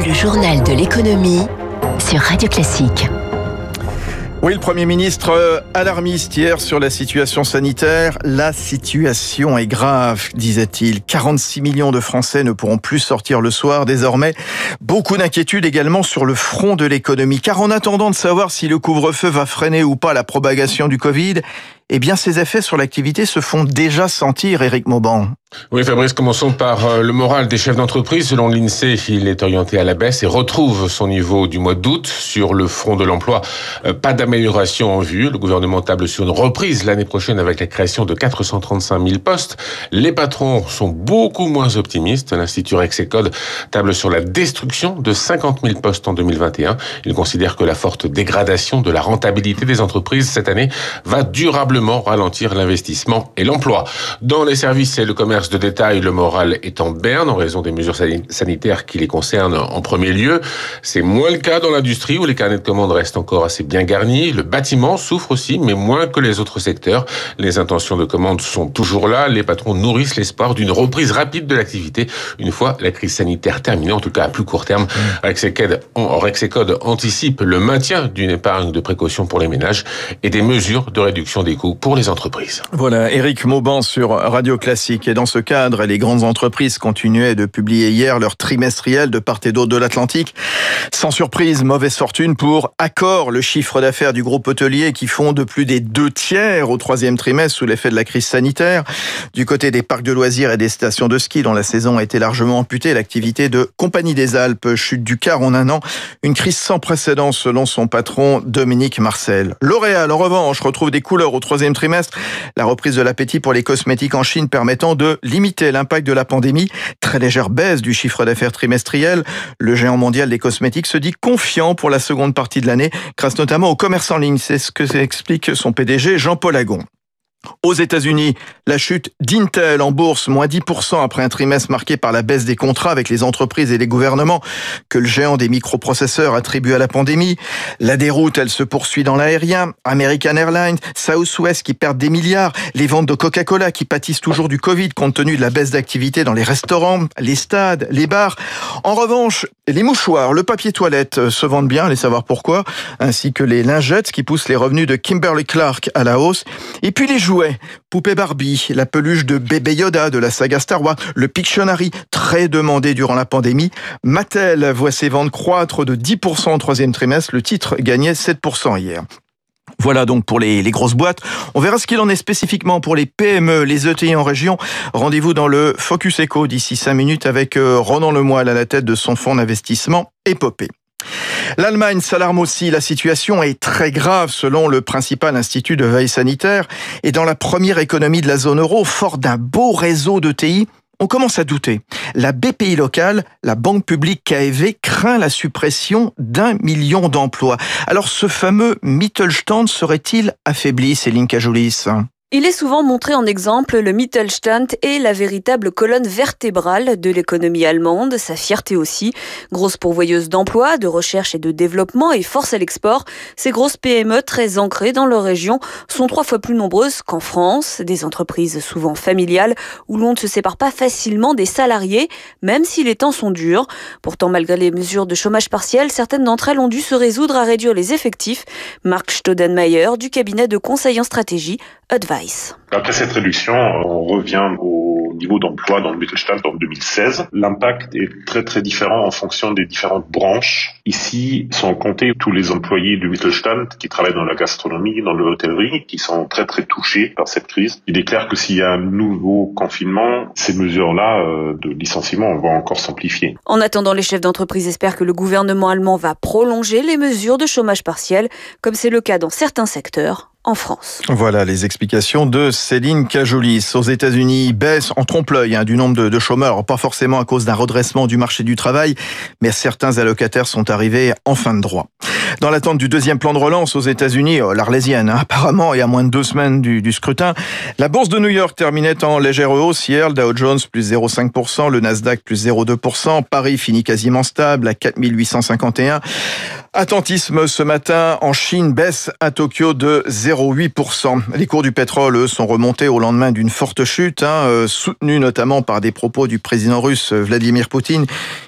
Le journal de l'économie sur Radio Classique. Oui, le Premier ministre alarmiste hier sur la situation sanitaire. La situation est grave, disait-il. 46 millions de Français ne pourront plus sortir le soir désormais. Beaucoup d'inquiétudes également sur le front de l'économie. Car en attendant de savoir si le couvre-feu va freiner ou pas la propagation du Covid, eh bien, ses effets sur l'activité se font déjà sentir, Éric Mauban. Oui, Fabrice, commençons par le moral des chefs d'entreprise. Selon l'INSEE, il est orienté à la baisse et retrouve son niveau du mois d'août. Sur le front de l'emploi, pas d'amélioration en vue. Le gouvernement table sur une reprise l'année prochaine avec la création de 435 000 postes. Les patrons sont beaucoup moins optimistes. L'Institut Rexecode table sur la destruction de 50 000 postes en 2021. Il considère que la forte dégradation de la rentabilité des entreprises cette année va durablement ralentir l'investissement et l'emploi. Dans les services et le commerce de détail, le moral est en berne en raison des mesures sanitaires qui les concernent en premier lieu. C'est moins le cas dans l'industrie où les carnets de commandes restent encore assez bien garnis. Le bâtiment souffre aussi, mais moins que les autres secteurs. Les intentions de commande sont toujours là. Les patrons nourrissent l'espoir d'une reprise rapide de l'activité une fois la crise sanitaire terminée, en tout cas à plus court terme. Rexecode anticipe le maintien d'une épargne de précaution pour les ménages et des mesures de réduction des coûts pour les entreprises. Voilà, Éric Mauban sur Radio Classique. Et dans ce cadre, les grandes entreprises continuaient de publier hier leur trimestriel de part et d'autre de l'Atlantique. Sans surprise, mauvaise fortune pour Accor, le chiffre d'affaires du groupe hôtelier qui fond de plus des 2/3 au troisième trimestre sous l'effet de la crise sanitaire. Du côté des parcs de loisirs et des stations de ski dont la saison a été largement amputée, l'activité de Compagnie des Alpes chute du quart en un an. Une crise sans précédent selon son patron Dominique Marcel. L'Oréal, en revanche, retrouve des couleurs au troisième trimestre. La reprise de l'appétit pour les cosmétiques en Chine permettant de limiter l'impact de la pandémie. Très légère baisse du chiffre d'affaires trimestriel. Le géant mondial des cosmétiques se dit confiant pour la seconde partie de l'année, grâce notamment au commerce en ligne. C'est ce que explique son PDG Jean-Paul Agon. Aux États-Unis, la chute d'Intel en bourse, moins 10% après un trimestre marqué par la baisse des contrats avec les entreprises et les gouvernements que le géant des microprocesseurs attribue à la pandémie. La déroute, elle se poursuit dans l'aérien. American Airlines, Southwest qui perdent des milliards. Les ventes de Coca-Cola qui pâtissent toujours du Covid compte tenu de la baisse d'activité dans les restaurants, les stades, les bars. En revanche, les mouchoirs, le papier toilette se vendent bien, allez savoir pourquoi, ainsi que les lingettes qui poussent les revenus de Kimberly-Clark à la hausse. Et puis les jouets, poupée Barbie, la peluche de bébé Yoda de la saga Star Wars, le Pictionary, très demandé durant la pandémie. Mattel voit ses ventes croître de 10% au troisième trimestre. Le titre gagnait 7% hier. Voilà donc pour les grosses boîtes. On verra ce qu'il en est spécifiquement pour les PME, les ETI en région. Rendez-vous dans le Focus Eco d'ici 5 minutes avec Ronan Lemoyle à la tête de son fonds d'investissement Épopée. L'Allemagne s'alarme aussi. La situation est très grave selon le principal institut de veille sanitaire. Et dans la première économie de la zone euro, fort d'un beau réseau d'ETI, on commence à douter. La BPI locale, la banque publique KfW, craint la suppression d'1 million d'emplois. Alors ce fameux Mittelstand serait-il affaibli, Céline Cajolis ? Il est souvent montré en exemple, le Mittelstand est la véritable colonne vertébrale de l'économie allemande, sa fierté aussi. Grosse pourvoyeuse d'emplois, de recherche et de développement et force à l'export, ces grosses PME très ancrées dans leur région sont 3 fois plus nombreuses qu'en France. Des entreprises souvent familiales où l'on ne se sépare pas facilement des salariés, même si les temps sont durs. Pourtant, malgré les mesures de chômage partiel, certaines d'entre elles ont dû se résoudre à réduire les effectifs. Marc Staudenmayer du cabinet de conseil en stratégie Advice. Après cette réduction, on revient au niveau d'emploi dans le Mittelstand en 2016. L'impact est très très différent en fonction des différentes branches. Ici sont comptés tous les employés du Mittelstand qui travaillent dans la gastronomie, dans l'hôtellerie, qui sont très très touchés par cette crise. Il est clair que s'il y a un nouveau confinement, ces mesures-là de licenciement vont encore s'amplifier. En attendant, les chefs d'entreprise espèrent que le gouvernement allemand va prolonger les mesures de chômage partiel, comme c'est le cas dans certains secteurs en France. Voilà les explications de Céline Cajolis. Aux États-Unis, baisse en trompe-l'œil du nombre de chômeurs, alors pas forcément à cause d'un redressement du marché du travail, mais certains allocataires sont arrivés en fin de droit. Dans l'attente du deuxième plan de relance aux États-Unis, l'Arlésienne, apparemment, et à moins de 2 semaines du scrutin, la bourse de New York terminait en légère hausse hier, le Dow Jones plus 0,5%, le Nasdaq plus 0,2%, Paris finit quasiment stable à 4851. Attentisme ce matin en Chine, baisse à Tokyo de 0,8%. Les cours du pétrole, eux, sont remontés au lendemain d'une forte chute, soutenue notamment par des propos du président russe Vladimir Poutine,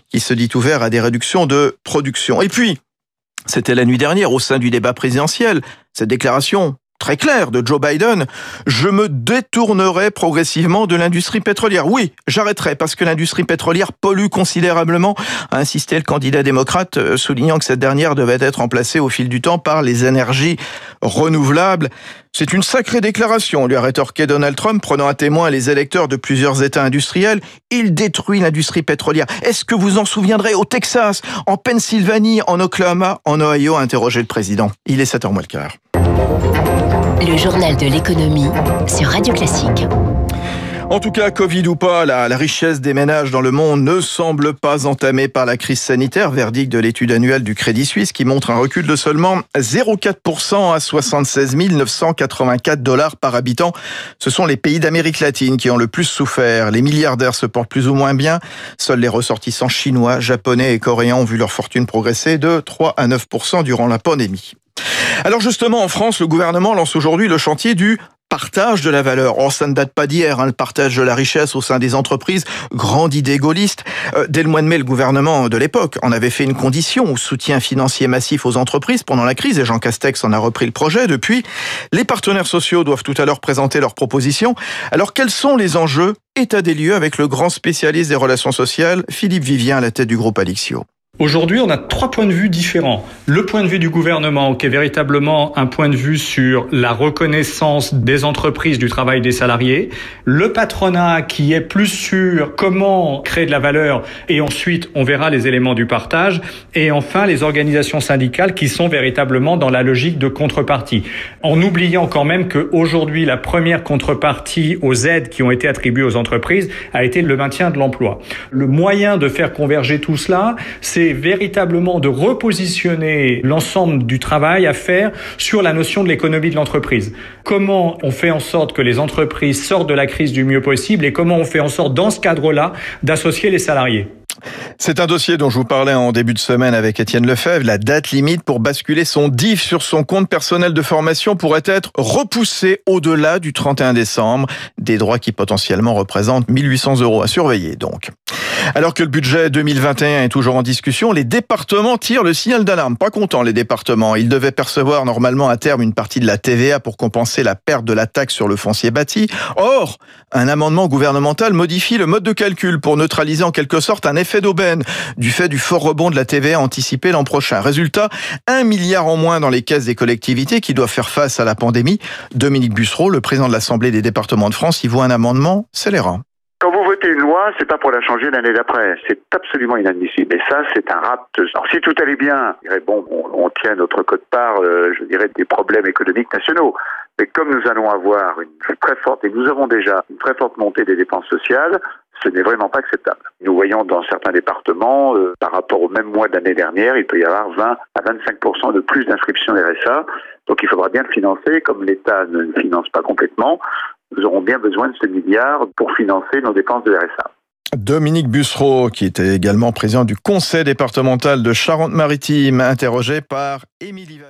qui se dit ouvert à des réductions de production. Et puis, c'était la nuit dernière au sein du débat présidentiel, cette déclaration très clair de Joe Biden, je me détournerai progressivement de l'industrie pétrolière. Oui, j'arrêterai parce que l'industrie pétrolière pollue considérablement, a insisté le candidat démocrate, soulignant que cette dernière devait être remplacée au fil du temps par les énergies renouvelables. C'est une sacrée déclaration, lui a rétorqué Donald Trump, prenant à témoin les électeurs de plusieurs États industriels. Il détruit l'industrie pétrolière. Est-ce que vous en souviendrez au Texas, en Pennsylvanie, en Oklahoma, en Ohio, a interrogé le président. Il est 7h moins le quart. Le journal de l'économie sur Radio Classique. En tout cas, Covid ou pas, la richesse des ménages dans le monde ne semble pas entamée par la crise sanitaire, verdict de l'étude annuelle du Crédit Suisse qui montre un recul de seulement 0,4% à 76 984 $ par habitant. Ce sont les pays d'Amérique latine qui ont le plus souffert. Les milliardaires se portent plus ou moins bien. Seuls les ressortissants chinois, japonais et coréens ont vu leur fortune progresser de 3 à 9% durant la pandémie. Alors justement, en France, le gouvernement lance aujourd'hui le chantier du partage de la valeur. Oh, ça ne date pas d'hier, le partage de la richesse au sein des entreprises, grande idée gaulliste. Dès le mois de mai, le gouvernement de l'époque en avait fait une condition au soutien financier massif aux entreprises pendant la crise et Jean Castex en a repris le projet. Depuis, les partenaires sociaux doivent tout à l'heure présenter leurs propositions. Alors, quels sont les enjeux? État des lieux avec le grand spécialiste des relations sociales, Philippe Vivien, à la tête du groupe Alixio. Aujourd'hui, on a 3 points de vue différents. Le point de vue du gouvernement, qui est véritablement un point de vue sur la reconnaissance des entreprises du travail des salariés. Le patronat, qui est plus sur comment créer de la valeur. Et ensuite, on verra les éléments du partage. Et enfin, les organisations syndicales qui sont véritablement dans la logique de contrepartie. En oubliant quand même qu'aujourd'hui, la première contrepartie aux aides qui ont été attribuées aux entreprises a été le maintien de l'emploi. Le moyen de faire converger tout cela, c'est véritablement de repositionner l'ensemble du travail à faire sur la notion de l'économie de l'entreprise. Comment on fait en sorte que les entreprises sortent de la crise du mieux possible et comment on fait en sorte, dans ce cadre-là, d'associer les salariés. C'est un dossier dont je vous parlais en début de semaine avec Étienne Lefebvre. La date limite pour basculer son DIF sur son compte personnel de formation pourrait être repoussée au-delà du 31 décembre. Des droits qui potentiellement représentent 1 800 € à surveiller donc. Alors que le budget 2021 est toujours en discussion, les départements tirent le signal d'alarme. Pas contents les départements. Ils devaient percevoir normalement à terme une partie de la TVA pour compenser la perte de la taxe sur le foncier bâti. Or, un amendement gouvernemental modifie le mode de calcul pour neutraliser en quelque sorte un effet d'aubaine du fait du fort rebond de la TVA anticipé l'an prochain. Résultat, 1 milliard en moins dans les caisses des collectivités qui doivent faire face à la pandémie. Dominique Bussereau, le président de l'Assemblée des départements de France, y voit un amendement scélérat. Quand vous votez une loi, c'est pas pour la changer l'année d'après. C'est absolument inadmissible. Et ça, c'est un rapt. Alors, si tout allait bien, je dirais, bon, on tient notre quote-part, je dirais, des problèmes économiques nationaux. Mais comme nous allons avoir une très forte, et nous avons déjà une très forte montée des dépenses sociales, ce n'est vraiment pas acceptable. Nous voyons dans certains départements, par rapport au même mois de l'année dernière, il peut y avoir 20 à 25% de plus d'inscriptions RSA. Donc il faudra bien le financer. Comme l'État ne le finance pas complètement, nous aurons bien besoin de ce milliard pour financer nos dépenses de RSA. Dominique Bussereau, qui était également président du conseil départemental de Charente-Maritime, interrogé par Émilie